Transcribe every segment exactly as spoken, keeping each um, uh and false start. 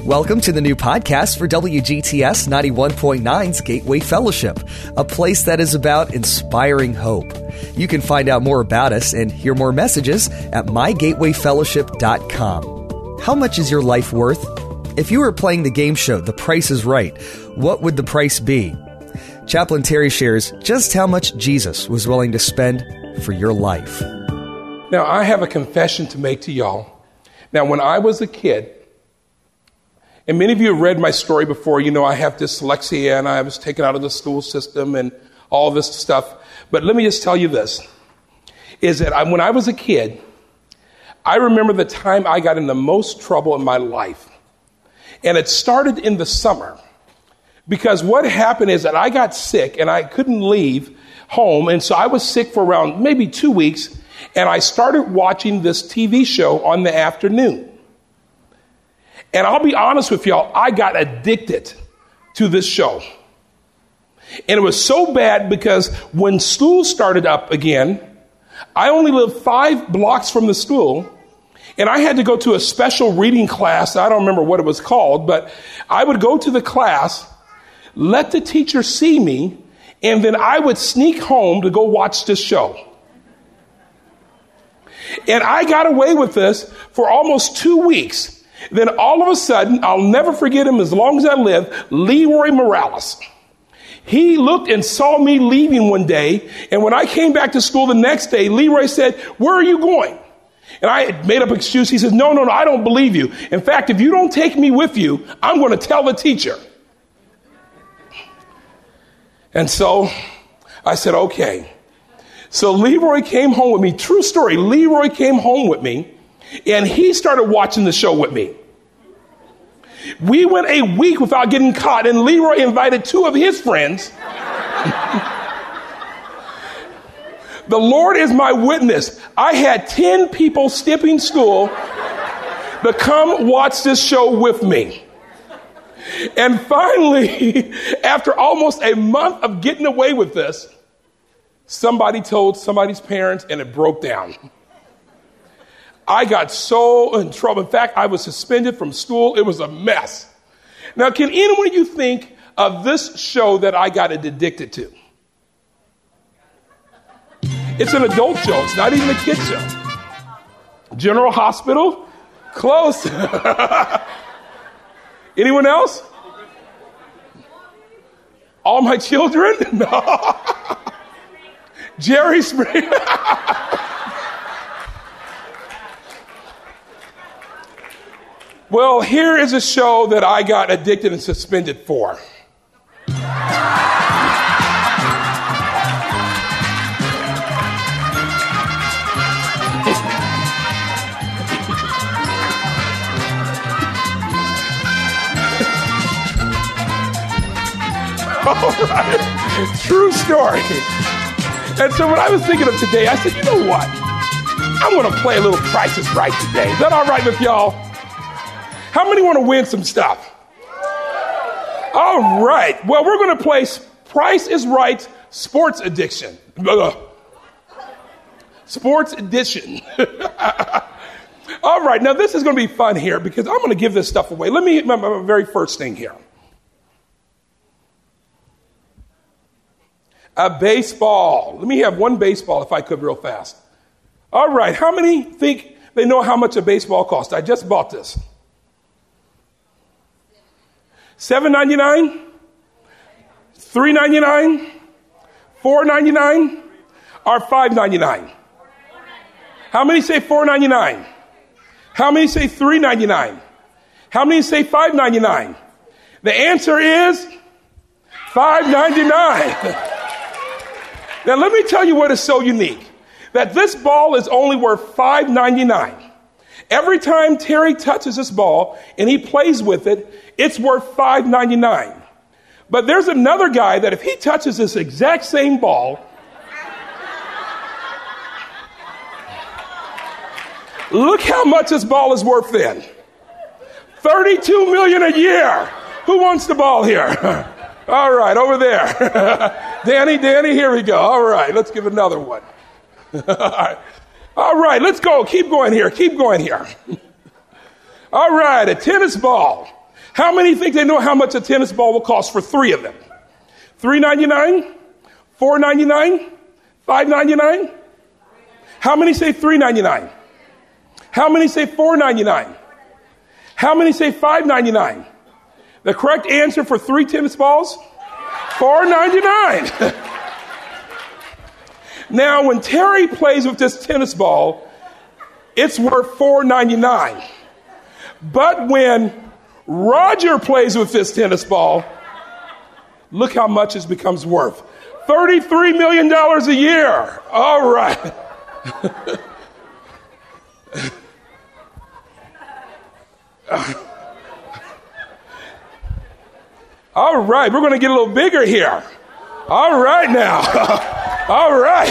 Welcome to the new podcast for W G T S ninety-one point nine's Gateway Fellowship, a place that is about inspiring hope. You can find out more about us and hear more messages at my gateway fellowship dot com. How much is your life worth? If you were playing the game show The Price is Right, what would the price be? Chaplain Terry shares just how much Jesus was willing to spend for your life. Now, I have a confession to make to y'all. Now, when I was a kid, and many of you have read my story before, you know I have dyslexia and I was taken out of the school system and all this stuff. But let me just tell you this, is that I, when I was a kid, I remember the time I got in the most trouble in my life. And it started in the summer. Because what happened is that I got sick and I couldn't leave home. And so I was sick for around maybe two weeks. And I started watching this T V show on the afternoon. And I'll be honest with y'all, I got addicted to this show. And it was so bad because when school started up again, I only lived five blocks from the school. And I had to go to a special reading class. I don't remember what it was called, but I would go to the class, let the teacher see me, and then I would sneak home to go watch this show. And I got away with this for almost two weeks. Then all of a sudden, I'll never forget him as long as I live, Leroy Morales. He looked and saw me leaving one day. And when I came back to school the next day, Leroy said, "Where are you going?" And I had made up an excuse. He says, no, no, no, I don't believe you. In fact, if you don't take me with you, I'm going to tell the teacher. And so I said, okay. So Leroy came home with me. True story. Leroy came home with me. And he started watching the show with me. We went a week without getting caught, and Leroy invited two of his friends. The Lord is my witness. I had ten people skipping school to come watch this show with me. And finally, after almost a month of getting away with this, somebody told somebody's parents, and it broke down. I got so in trouble. In fact, I was suspended from school. It was a mess. Now, can anyone of you think of this show that I got addicted to? It's an adult show. It's not even a kid show. General Hospital? Close. Anyone else? All My Children? No. Jerry Springer? Well, here is a show that I got addicted and suspended for. All right. True story. And so when I was thinking of today, I said, you know what? I'm going to play a little Price is Right today. Is that all right with y'all? How many want to win some stuff? All right. Well, we're going to play Price is Right Sports Addiction. Sports Edition. All right. Now, this is going to be fun here because I'm going to give this stuff away. Let me, my, my very first thing here. A baseball. Let me have one baseball if I could real fast. All right. How many think they know how much a baseball costs? I just bought this. seven ninety-nine, three ninety-nine, four ninety-nine, or five ninety-nine? How many say four ninety-nine? How many say three ninety-nine? How many say five ninety-nine? The answer is five ninety-nine. Now let me tell you what is so unique. That this ball is only worth five ninety-nine. Every time Terry touches this ball and he plays with it, it's worth five ninety-nine. But there's another guy that if he touches this exact same ball, look how much this ball is worth then. thirty-two million dollars a year. Who wants the ball here? All right, over there. Danny, Danny, here we go. All right, let's give another one. All right. All right, let's go. Keep going here. Keep going here. All right, a tennis ball. How many think they know how much a tennis ball will cost for three of them? three ninety-nine, four ninety-nine, five ninety-nine? How many say three ninety-nine? How many say four ninety-nine? How many say five ninety-nine? The correct answer for three tennis balls? four ninety-nine. Now, when Terry plays with this tennis ball, it's worth four ninety-nine. But when Roger plays with this tennis ball, look how much it becomes worth. thirty-three million dollars a year. All right. All right, we're going to get a little bigger here. All right now. All right.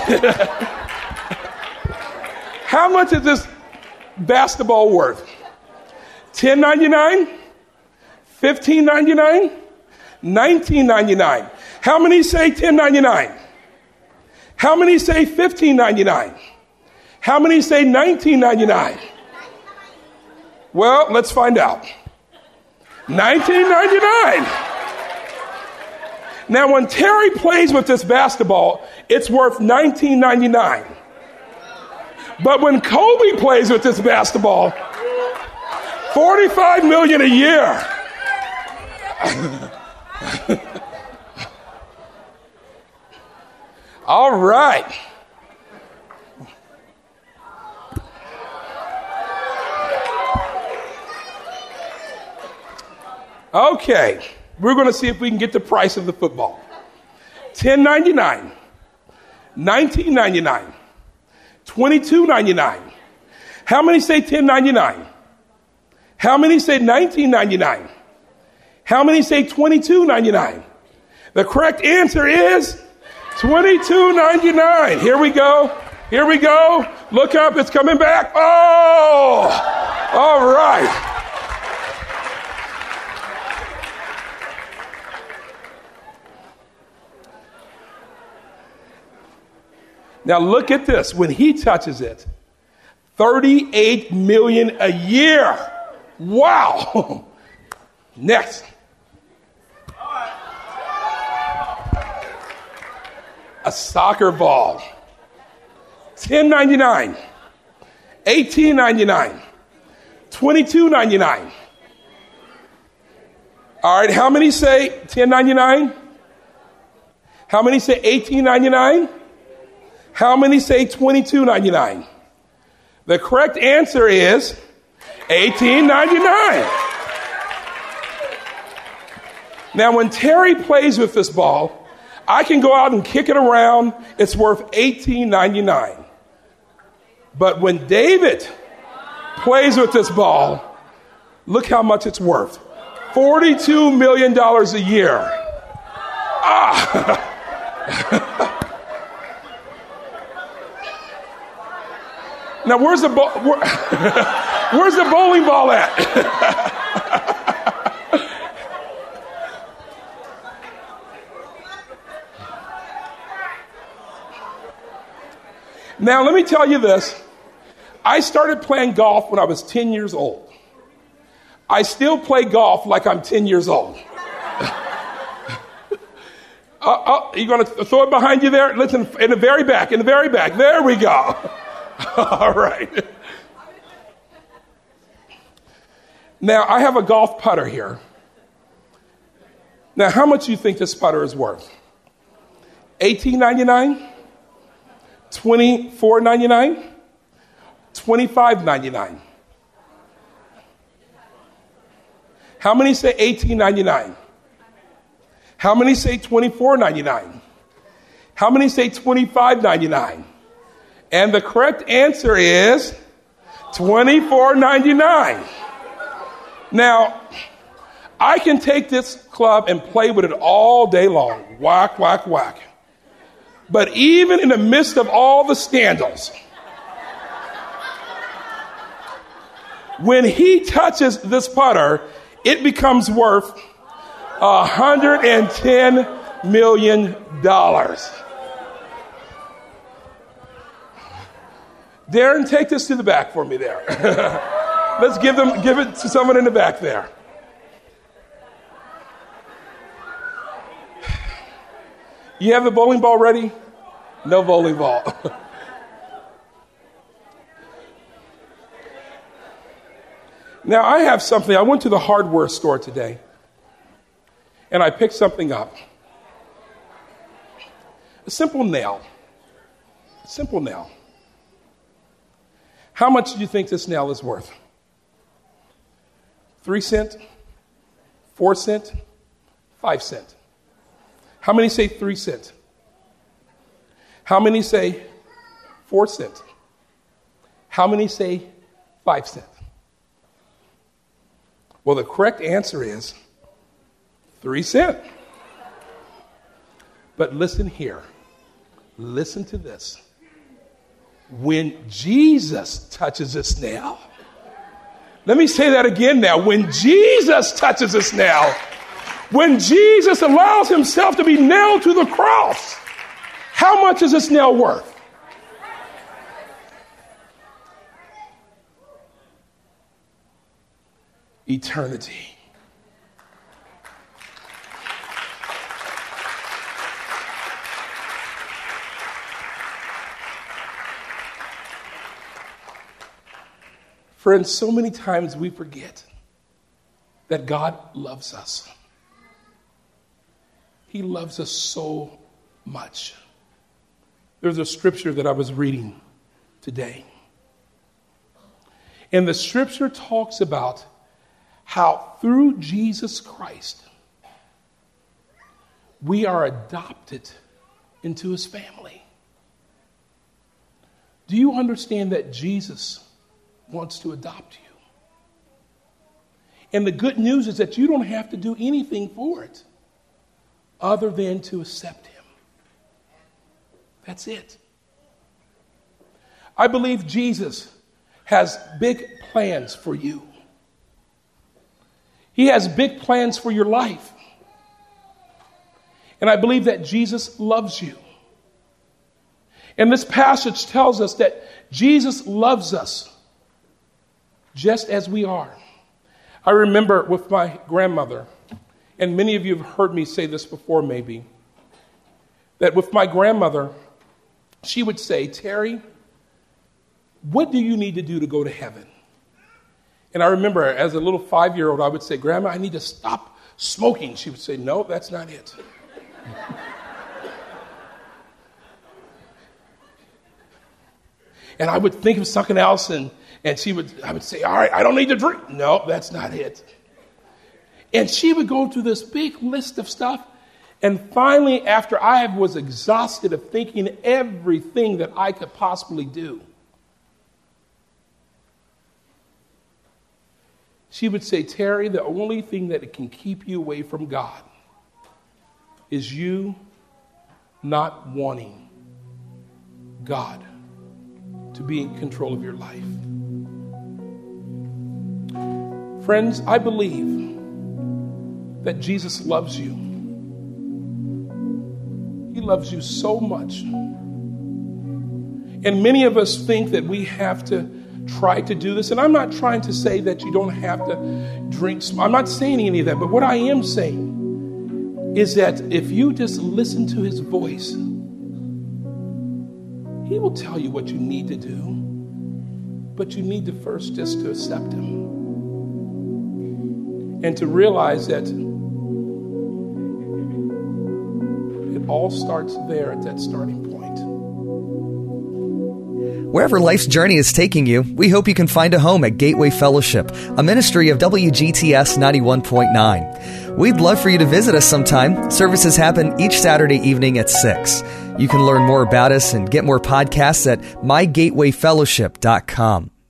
How much is this basketball worth? ten ninety-nine? fifteen ninety-nine? nineteen ninety-nine? How many say ten ninety-nine? How many say fifteen ninety-nine? How many say nineteen ninety-nine? Well, let's find out. nineteen ninety-nine. Now, when Terry plays with this basketball, it's worth nineteen ninety-nine. But when Kobe plays with this basketball, forty-five million dollars a year. All right. Okay, we're going to see if we can get the price of the football. ten ninety-nine, nineteen ninety-nine, twenty-two ninety-nine. How many say ten ninety-nine? How many say nineteen ninety-nine? How many say twenty-two ninety-nine? The correct answer is twenty-two ninety-nine. Here we go. Here we go. Look up. It's coming back. Oh, all right. Now look at this. When he touches it, thirty-eight million dollars a year. Wow. Next. A soccer ball. ten ninety-nine, eighteen ninety-nine, twenty-two ninety-nine. All right, how many say ten ninety-nine? How many say eighteen ninety-nine? How many say twenty-two ninety-nine? The correct answer is eighteen ninety-nine. Now, when Terry plays with this ball, I can go out and kick it around. It's worth eighteen ninety-nine. But when David plays with this ball, look how much it's worth. forty-two million dollars a year. Ah! Now, where's the, bo- where, where's the bowling ball at? Now, let me tell you this. I started playing golf when I was ten years old. I still play golf like I'm ten years old. uh, uh, you going to throw it behind you there? Listen, in the very back, in the very back. There we go. All right. Now, I have a golf putter here. Now, how much do you think this putter is worth? eighteen ninety-nine? twenty-four ninety-nine? twenty-five ninety-nine? How many say eighteen ninety-nine? How many say twenty-four ninety-nine? How many say twenty-five ninety-nine? And the correct answer is twenty-four ninety-nine. Now, I can take this club and play with it all day long. Whack, whack, whack. But even in the midst of all the scandals, when he touches this putter, it becomes worth one hundred ten million dollars. Darren, take this to the back for me there. Let's give them, give it to someone in the back there. You have the bowling ball ready? No bowling ball. Now, I have something. I went to the hardware store today, and I picked something up. A simple nail. A simple nail. How much do you think this nail is worth? Three cent? Four cent? Five cent? How many say three cent? How many say four cent? How many say five cent? Well, the correct answer is three cent. But listen here. Listen to this. When Jesus touches this nail, let me say that again now. When Jesus touches this nail, when Jesus allows himself to be nailed to the cross, how much is this nail worth? Eternity. Friends, so many times we forget that God loves us. He loves us so much. There's a scripture that I was reading today. And the scripture talks about how through Jesus Christ, we are adopted into his family. Do you understand that Jesus wants to adopt you? And the good news is that you don't have to do anything for it other than to accept him. That's it. I believe Jesus has big plans for you. He has big plans for your life. And I believe that Jesus loves you. And this passage tells us that Jesus loves us just as we are. I remember with my grandmother, and many of you have heard me say this before maybe, that with my grandmother, she would say, Terry, what do you need to do to go to heaven? And I remember as a little five-year-old, I would say, Grandma, I need to stop smoking. She would say, no, that's not it. And I would think of something else, and, and she would, I would say, all right, I don't need to drink. No, that's not it. And she would go through this big list of stuff. And finally, after I was exhausted of thinking everything that I could possibly do, she would say, Terry, the only thing that can keep you away from God is you not wanting God to be in control of your life. Friends, I believe that Jesus loves you. He loves you so much. And many of us think that we have to try to do this. And I'm not trying to say that you don't have to drink. I'm not saying any of that. But what I am saying is that if you just listen to his voice, he will tell you what you need to do. But you need to first just to accept him. And to realize that it all starts there at that starting point. Wherever life's journey is taking you, we hope you can find a home at Gateway Fellowship, a ministry of W G T S ninety-one point nine. We'd love for you to visit us sometime. Services happen each Saturday evening at six. You can learn more about us and get more podcasts at my gateway fellowship dot com.